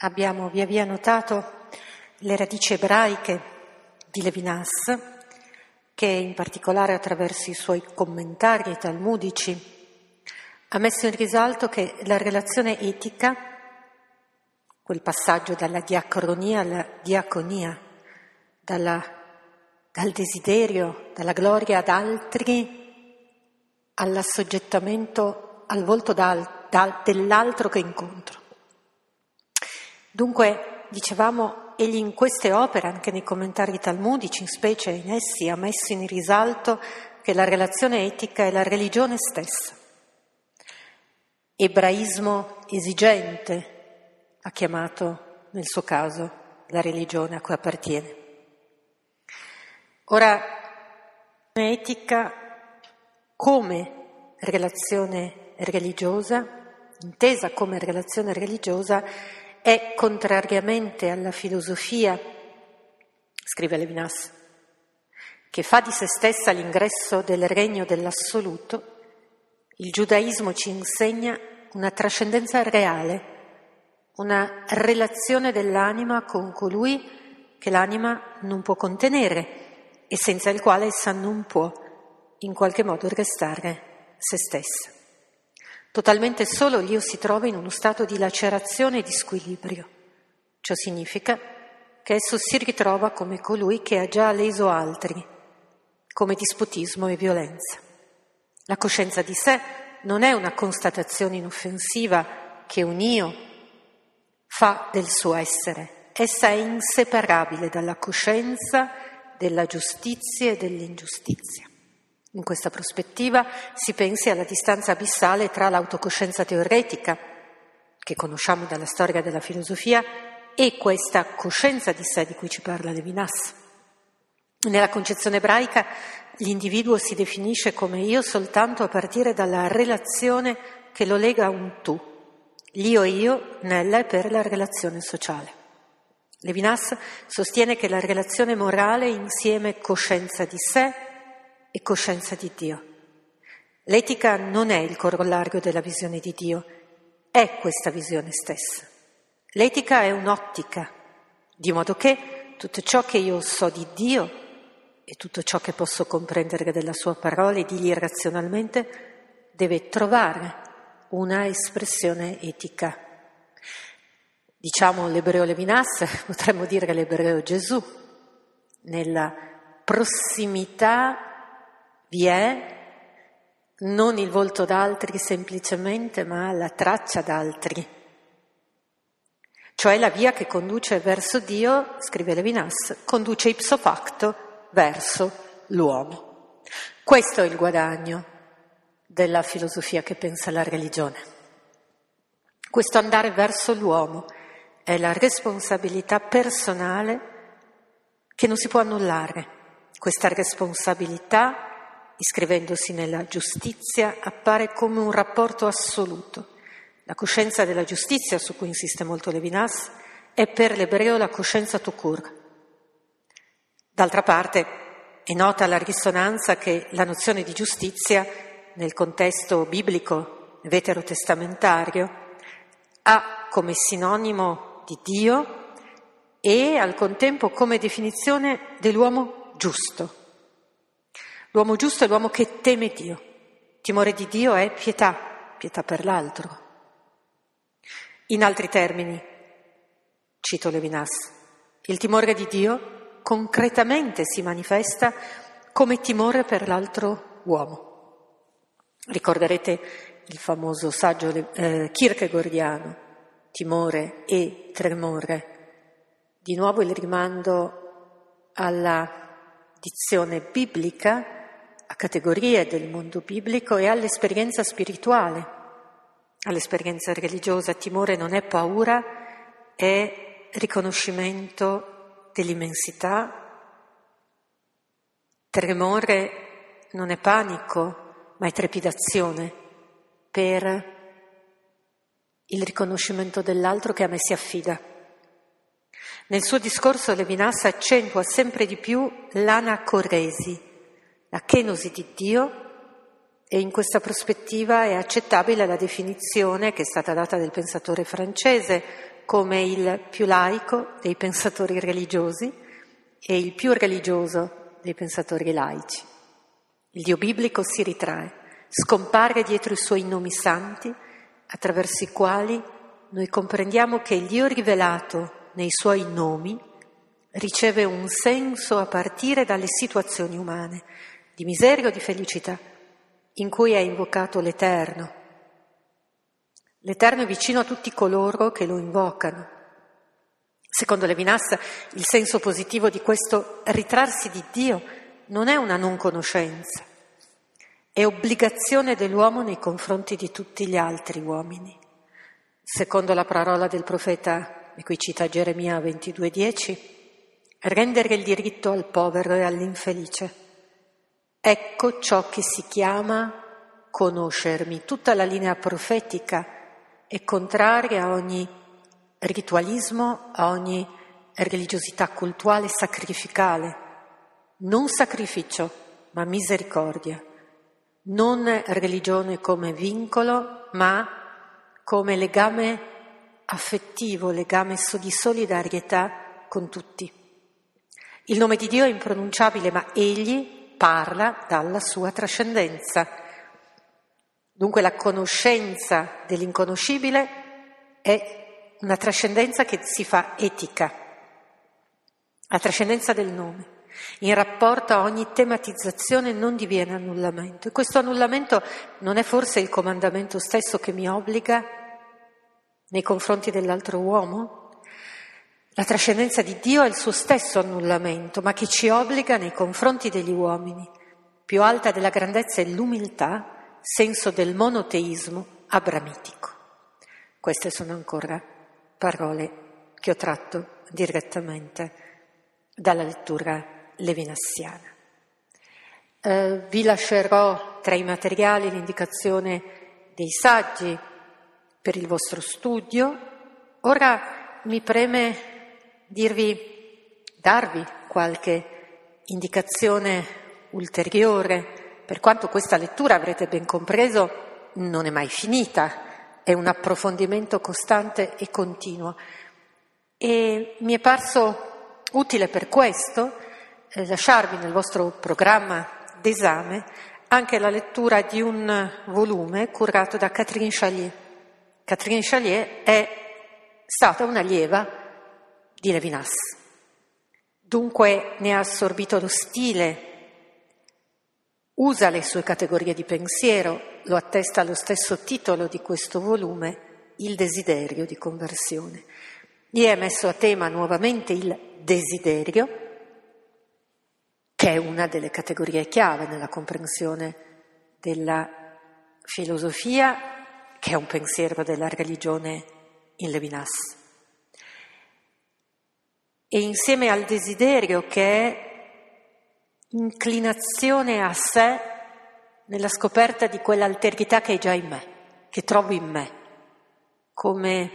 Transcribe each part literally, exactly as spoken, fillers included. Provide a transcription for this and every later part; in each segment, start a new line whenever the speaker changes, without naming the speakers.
abbiamo via via notato le radici ebraiche di Levinas, che in particolare attraverso i suoi commentari talmudici ha messo in risalto che la relazione etica, quel passaggio dalla diacronia alla diaconia, dalla, dal desiderio, dalla gloria ad altri, all'assoggettamento al volto da, da, dell'altro che incontro. Dunque, dicevamo, egli in queste opere, anche nei commentari talmudici, in specie in essi, ha messo in risalto che la relazione etica è la religione stessa. Ebraismo esigente ha chiamato, nel suo caso, la religione a cui appartiene. Ora, etica come relazione religiosa, intesa come relazione religiosa, è, contrariamente alla filosofia, scrive Levinas, che fa di se stessa l'ingresso del regno dell'assoluto, il giudaismo ci insegna una trascendenza reale, una relazione dell'anima con colui che l'anima non può contenere e senza il quale essa non può in qualche modo restare se stessa. Totalmente solo l'io si trova in uno stato di lacerazione e di squilibrio. Ciò significa che esso si ritrova come colui che ha già leso altri, come dispotismo e violenza. La coscienza di sé non è una constatazione inoffensiva che un io fa del suo essere. Essa è inseparabile dalla coscienza della giustizia e dell'ingiustizia. In questa prospettiva si pensi alla distanza abissale tra l'autocoscienza teoretica, che conosciamo dalla storia della filosofia, e questa coscienza di sé di cui ci parla Levinas. Nella concezione ebraica l'individuo si definisce come io soltanto a partire dalla relazione che lo lega a un tu, l'io-io nella e per la relazione sociale. Levinas sostiene che la relazione morale insieme coscienza di sé e coscienza di Dio. L'etica non è il corollario della visione di Dio, è questa visione stessa. L'etica è un'ottica, di modo che tutto ciò che io so di Dio e tutto ciò che posso comprendere della sua parola e dirgli razionalmente deve trovare una espressione etica. Diciamo l'ebreo Levinas, potremmo dire l'ebreo Gesù. Nella prossimità vi è non il volto d'altri semplicemente, ma la traccia d'altri. Cioè la via che conduce verso Dio, scrive Levinas, conduce ipso facto verso l'uomo. Questo è il guadagno della filosofia che pensa alla religione. Questo andare verso l'uomo è la responsabilità personale che non si può annullare. Questa responsabilità, iscrivendosi nella giustizia, appare come un rapporto assoluto. La coscienza della giustizia, su cui insiste molto Levinas, è per l'ebreo la coscienza tout court. D'altra parte è nota la risonanza che la nozione di giustizia nel contesto biblico veterotestamentario ha come sinonimo di Dio e al contempo come definizione dell'uomo giusto. L'uomo giusto è l'uomo che teme Dio. Timore di Dio è pietà, pietà per l'altro. In altri termini, cito Levinas, il timore di Dio concretamente si manifesta come timore per l'altro uomo. Ricorderete il famoso saggio eh, kierkegaardiano, timore e tremore. Di nuovo il rimando alla dizione biblica, a categorie del mondo biblico e all'esperienza spirituale, all'esperienza religiosa. Timore non è paura, è riconoscimento dell'immensità. Tremore non è panico, ma è trepidazione per il riconoscimento dell'altro che a me si affida. Nel suo discorso Levinas accentua sempre di più l'anacoresi, la kenosi di Dio, e in questa prospettiva è accettabile la definizione che è stata data dal pensatore francese come il più laico dei pensatori religiosi e il più religioso dei pensatori laici. Il Dio biblico si ritrae, scompare dietro i suoi nomi santi, attraverso i quali noi comprendiamo che il Dio rivelato nei suoi nomi riceve un senso a partire dalle situazioni umane, di miseria o di felicità, in cui è invocato l'Eterno. L'Eterno è vicino a tutti coloro che lo invocano. Secondo Levinas, il senso positivo di questo ritrarsi di Dio non è una non conoscenza, è obbligazione dell'uomo nei confronti di tutti gli altri uomini. Secondo la parola del profeta, e qui cita Geremia ventidue dieci, rendere il diritto al povero e all'infelice. Ecco ciò che si chiama conoscermi. Tutta la linea profetica è contraria a ogni ritualismo, a ogni religiosità cultuale sacrificale. Non sacrificio, ma misericordia. Non religione come vincolo, ma come legame affettivo, legame di solidarietà con tutti. Il nome di Dio è impronunciabile, ma egli parla dalla sua trascendenza. Dunque la conoscenza dell'inconoscibile è una trascendenza che si fa etica, la trascendenza del nome. In rapporto a ogni tematizzazione non diviene annullamento. E questo annullamento non è forse il comandamento stesso che mi obbliga nei confronti dell'altro uomo? La trascendenza di Dio è il suo stesso annullamento, ma che ci obbliga nei confronti degli uomini. Più alta della grandezza è l'umiltà, senso del monoteismo abramitico. Queste sono ancora parole che ho tratto direttamente dalla lettura levinassiana. Eh, vi lascerò tra i materiali l'indicazione dei saggi per il vostro studio. Ora mi preme dirvi, darvi qualche indicazione ulteriore, per quanto questa lettura, avrete ben compreso, non è mai finita, è un approfondimento costante e continuo. E mi è parso utile per questo eh, lasciarvi nel vostro programma d'esame anche la lettura di un volume curato da Catherine Chalier. Catherine Chalier è stata un'allieva di Levinas, dunque ne ha assorbito lo stile, usa le sue categorie di pensiero, lo attesta lo stesso titolo di questo volume, Il desiderio di conversione. Gli è messo a tema nuovamente il desiderio, che è una delle categorie chiave nella comprensione della filosofia, che è un pensiero della religione in Levinas. E insieme al desiderio, che è inclinazione a sé nella scoperta di quell'alterità che è già in me, che trovo in me, come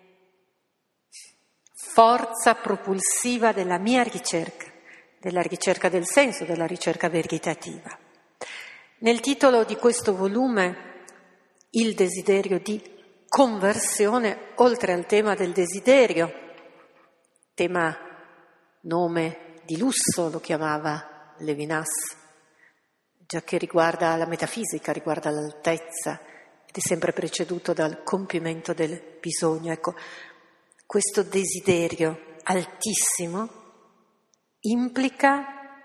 forza propulsiva della mia ricerca, della ricerca del senso, della ricerca veritativa. Nel titolo di questo volume, Il desiderio di conversione, oltre al tema del desiderio, tema nome di lusso lo chiamava Levinas, già che riguarda la metafisica, riguarda l'altezza ed è sempre preceduto dal compimento del bisogno. Ecco, questo desiderio altissimo implica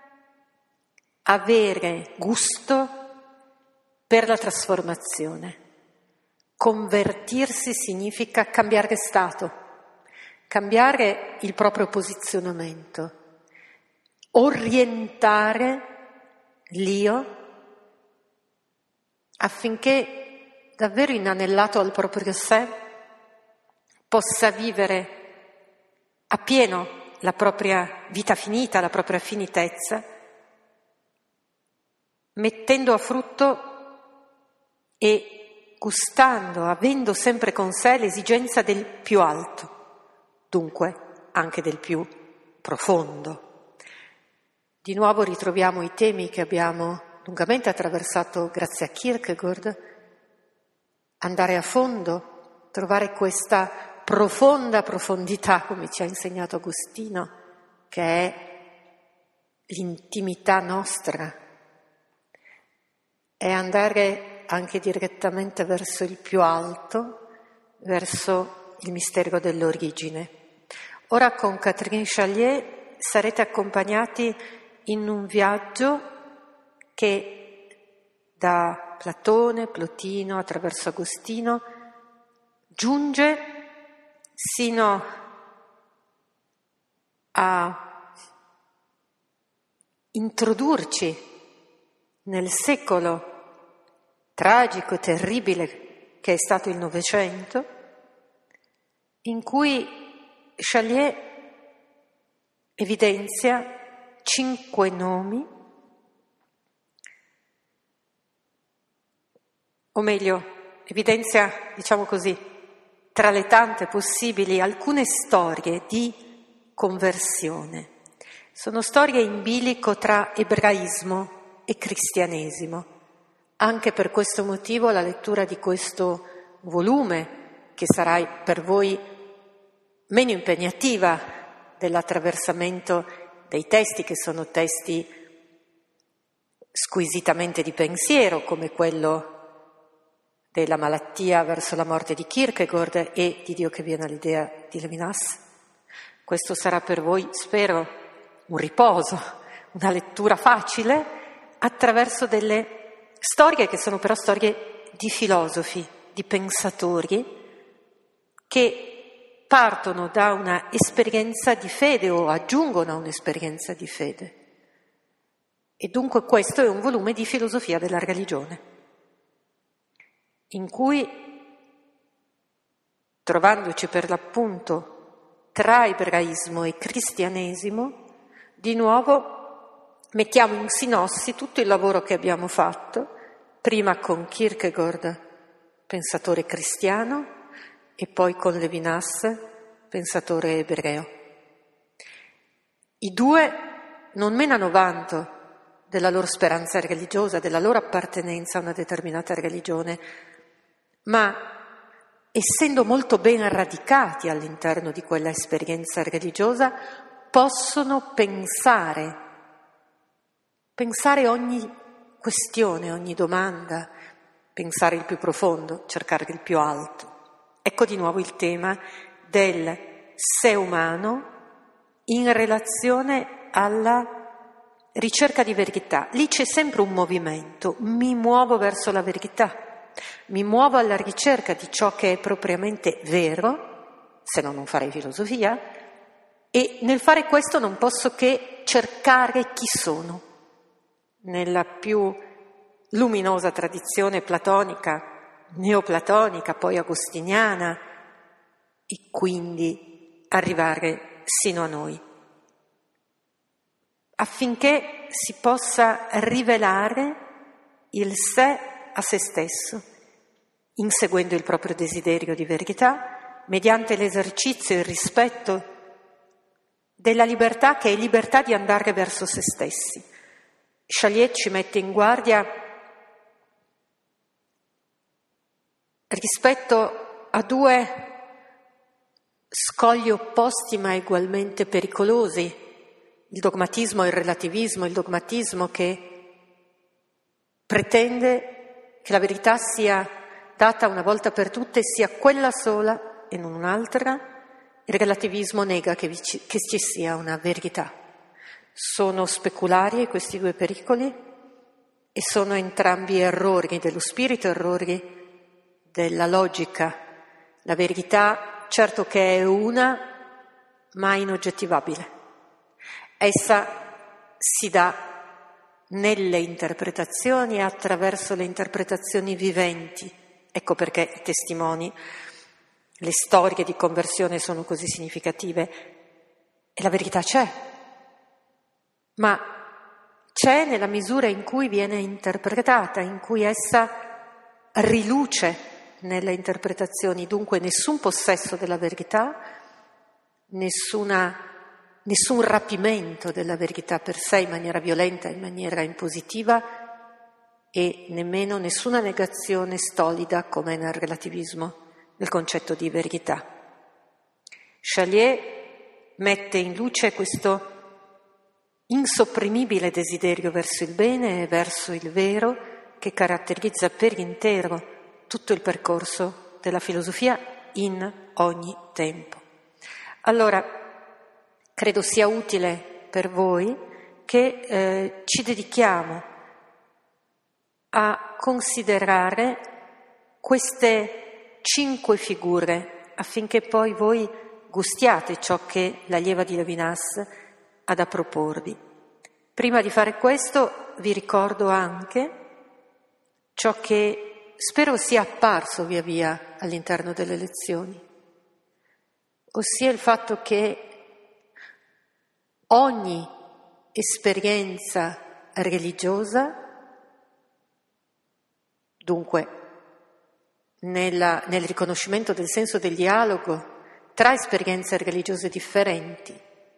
avere gusto per la trasformazione. Convertirsi significa cambiare stato, cambiare il proprio posizionamento, orientare l'io affinché davvero inanellato al proprio sé possa vivere appieno la propria vita finita, la propria finitezza, mettendo a frutto e gustando, avendo sempre con sé l'esigenza del più alto, dunque anche del più profondo. Di nuovo ritroviamo i temi che abbiamo lungamente attraversato grazie a Kierkegaard: andare a fondo, trovare questa profonda profondità, come ci ha insegnato Agostino, che è l'intimità nostra, è andare anche direttamente verso il più alto, verso il mistero dell'origine. Ora con Catherine Chalier sarete accompagnati in un viaggio che da Platone, Plotino, attraverso Agostino, giunge sino a introdurci nel secolo tragico e terribile che è stato il Novecento, in cui Chalier evidenzia cinque nomi, o meglio, evidenzia, diciamo così, tra le tante possibili, alcune storie di conversione. Sono storie in bilico tra ebraismo e cristianesimo. Anche per questo motivo la lettura di questo volume, che sarà per voi meno impegnativa dell'attraversamento dei testi, che sono testi squisitamente di pensiero, come quello della malattia verso la morte di Kierkegaard e di Dio che viene all'idea di Levinas. Questo sarà per voi, spero, un riposo, una lettura facile attraverso delle storie che sono però storie di filosofi, di pensatori che partono da una esperienza di fede o aggiungono a un'esperienza di fede. E dunque questo è un volume di filosofia della religione, in cui, trovandoci per l'appunto tra ebraismo e cristianesimo, di nuovo mettiamo in sinossi tutto il lavoro che abbiamo fatto, prima con Kierkegaard, pensatore cristiano, e poi con Levinas, pensatore ebreo. I due non menano vanto della loro speranza religiosa, della loro appartenenza a una determinata religione, ma essendo molto ben radicati all'interno di quella esperienza religiosa, possono pensare, pensare ogni questione, ogni domanda, pensare il più profondo, cercare il più alto. Ecco di nuovo il tema del sé umano in relazione alla ricerca di verità. Lì c'è sempre un movimento, mi muovo verso la verità, mi muovo alla ricerca di ciò che è propriamente vero, se no non farei filosofia, e nel fare questo non posso che cercare chi sono. Nella più luminosa tradizione platonica, neoplatonica, poi agostiniana, e quindi arrivare sino a noi, affinché si possa rivelare il sé a se stesso, inseguendo il proprio desiderio di verità, mediante l'esercizio e il rispetto della libertà, che è libertà di andare verso se stessi. Chalier ci mette in guardia rispetto a due scogli opposti ma ugualmente pericolosi, il dogmatismo e il relativismo, il dogmatismo che pretende che la verità sia data una volta per tutte, sia quella sola e non un'altra. Il relativismo nega che, vi ci, che ci sia una verità. Sono speculari questi due pericoli e sono entrambi errori dello spirito, errori della logica. La verità certo che è una, ma inoggettivabile. Essa si dà nelle interpretazioni e attraverso le interpretazioni viventi. Ecco perché i testimoni, le storie di conversione sono così significative. E la verità c'è, ma c'è nella misura in cui viene interpretata, in cui essa riluce nelle interpretazioni. Dunque nessun possesso della verità, nessuna Nessun rapimento della verità per sé in maniera violenta, in maniera impositiva, e nemmeno nessuna negazione stolida come nel relativismo del concetto di verità. Chalier mette in luce questo insopprimibile desiderio verso il bene e verso il vero che caratterizza per intero tutto il percorso della filosofia in ogni tempo. Allora, credo sia utile per voi che eh, ci dedichiamo a considerare queste cinque figure affinché poi voi gustiate ciò che l'allieva di Levinas ha da proporvi. Prima di fare questo vi ricordo anche ciò che spero sia apparso via via all'interno delle lezioni, ossia il fatto che ogni esperienza religiosa, dunque nella, nel riconoscimento del senso del dialogo tra esperienze religiose differenti,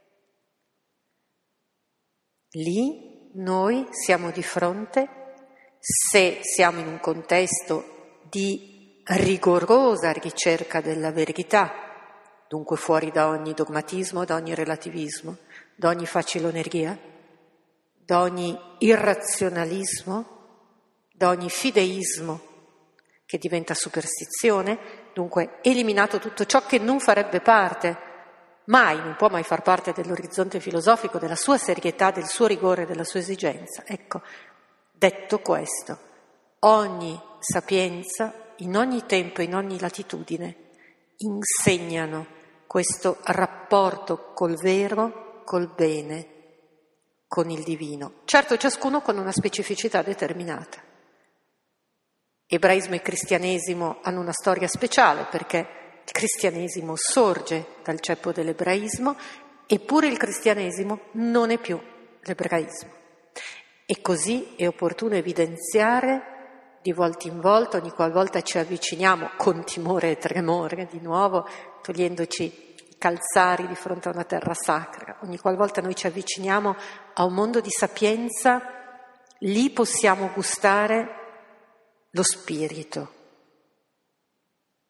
lì noi siamo di fronte, se siamo in un contesto di rigorosa ricerca della verità, dunque fuori da ogni dogmatismo, da ogni relativismo, da ogni faciloneria, da ogni irrazionalismo, da ogni fideismo che diventa superstizione, dunque eliminato tutto ciò che non farebbe parte, mai, non può mai far parte dell'orizzonte filosofico, della sua serietà, del suo rigore, della sua esigenza. Ecco, detto questo, ogni sapienza, in ogni tempo, in ogni latitudine, insegnano questo rapporto col vero, col bene, con il divino. Certo, ciascuno con una specificità determinata. Ebraismo e cristianesimo hanno una storia speciale perché il cristianesimo sorge dal ceppo dell'ebraismo, eppure il cristianesimo non è più l'ebraismo. E così è opportuno evidenziare di volta in volta, ogni qualvolta ci avviciniamo con timore e tremore, di nuovo, togliendoci i calzari di fronte a una terra sacra, ogni qualvolta noi ci avviciniamo a un mondo di sapienza, lì possiamo gustare lo spirito.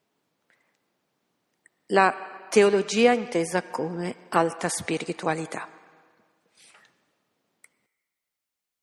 La teologia intesa come alta spiritualità.